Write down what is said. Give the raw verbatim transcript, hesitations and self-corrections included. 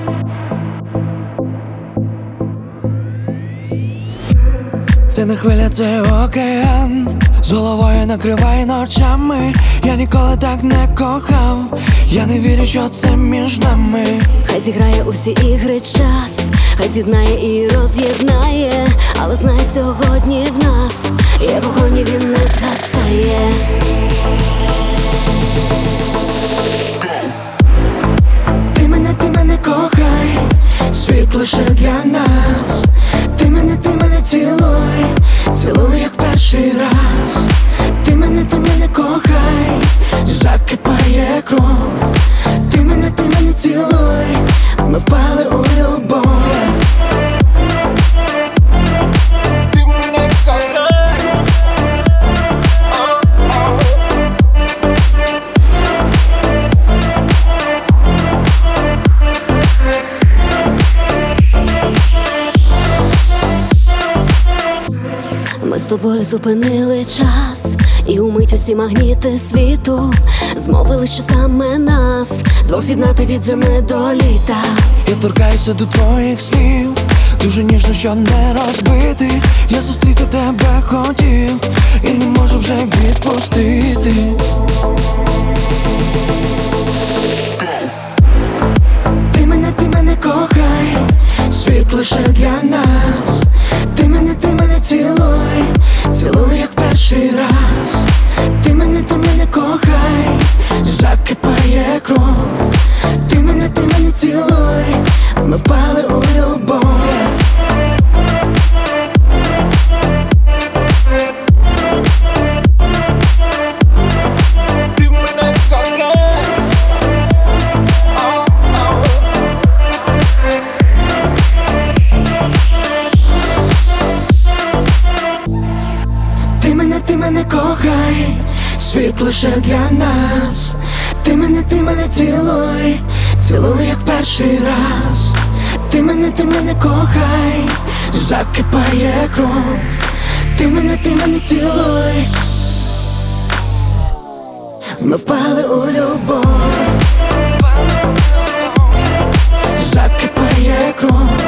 Це не хвиля, це океан, з головою накриває ночами. Я ніколи так не кохав, я не вірю, що це між нами. Хай зіграє усі ігри час, хай з'єднає і роз'єднає, але знай, сьогодні в нас є вогонь, і він не згасає. Ти мене, ти мене кохай, світ лише для нас. Ти мене, ти мене цілуй, цілуй як перший раз. Ти мене, ти мене кохай, закипає кров. Ти мене, ти мене цілуй, ми впали у любов. Ти мене кохай. Ми з тобою зупинили час, і умить усі магніти світу змовили, що саме нас двох з'єднати від зими до літа. Я торкаюся до твоїх слів, дуже ніжно, щоб не розбити. Я зустріти тебе хотів, і не можу вже відпустити. Ти мене, ти мене кохай, світ лише для нас. Ти мене, ти мене цілуй, цілуй як перший раз. Ти мене, ти мене кохай, закипає кров. Ти мене, ти мене цілуй, ми впали у любов. Ти мене кохай. Ти мене, ти мене кохай, світ лише для нас. Ти мене, ти мене цілуй, цілуй як перший раз. Ти мене, ти мене кохай, закипає кров. Ти мене, ти мене цілуй, ми впали у любов. Закипає кров.